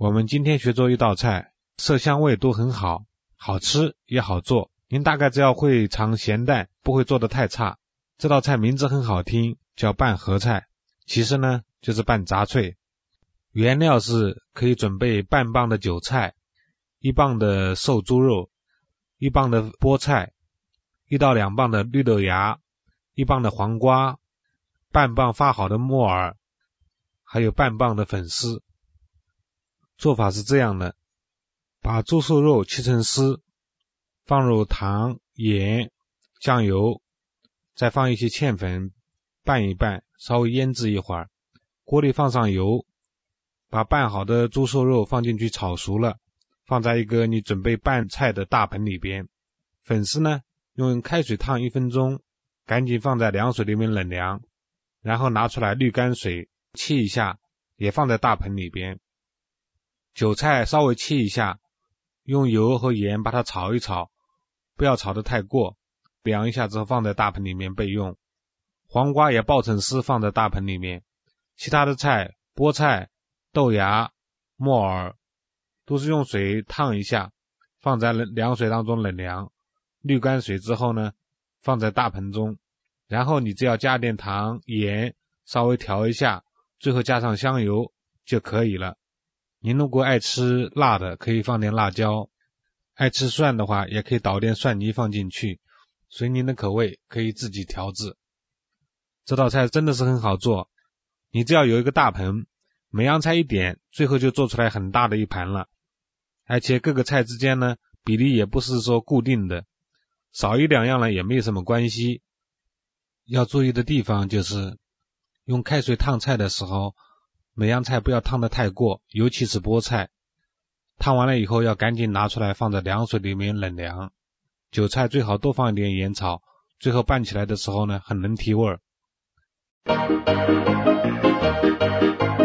我们今天学做一道菜，色香味都很好，好吃也好做。您大概只要会尝咸淡，不会做得太差。这道菜名字很好听，叫拌合菜，其实呢就是拌杂脆。原料是可以准备半磅的韭菜，1磅的瘦猪肉，1磅的菠菜，1到2磅的绿豆芽，1磅的黄瓜，半磅发好的木耳，还有半磅的粉丝。做法是这样的，把猪瘦肉切成丝，放入糖、盐、酱油，再放一些芡粉，拌一拌，稍微腌制一会儿。锅里放上油，把拌好的猪瘦肉放进去炒熟了，放在一个你准备拌菜的大盆里边。粉丝呢，用开水烫1分钟，赶紧放在凉水里面冷凉，然后拿出来滤干水，切一下，也放在大盆里边。韭菜稍微切一下，用油和盐把它炒一炒，不要炒得太过，凉一下之后放在大盆里面备用。黄瓜也爆成丝放在大盆里面。其他的菜，菠菜、豆芽、木耳都是用水烫一下，放在凉水当中冷凉，滤干水之后呢，放在大盆中，然后你只要加点糖、盐，稍微调一下，最后加上香油就可以了。您如果爱吃辣的，可以放点辣椒，爱吃蒜的话也可以捣点蒜泥放进去，随您的口味可以自己调制。这道菜真的是很好做，你只要有一个大盆，每样菜一点，最后就做出来很大的一盘了。而且各个菜之间呢，比例也不是说固定的，少1、2样呢也没有什么关系。要注意的地方就是用开水烫菜的时候，每样菜不要烫得太过，尤其是菠菜。烫完了以后要赶紧拿出来放在凉水里面冷凉。韭菜最好多放一点盐炒，最后拌起来的时候呢，很能提味儿。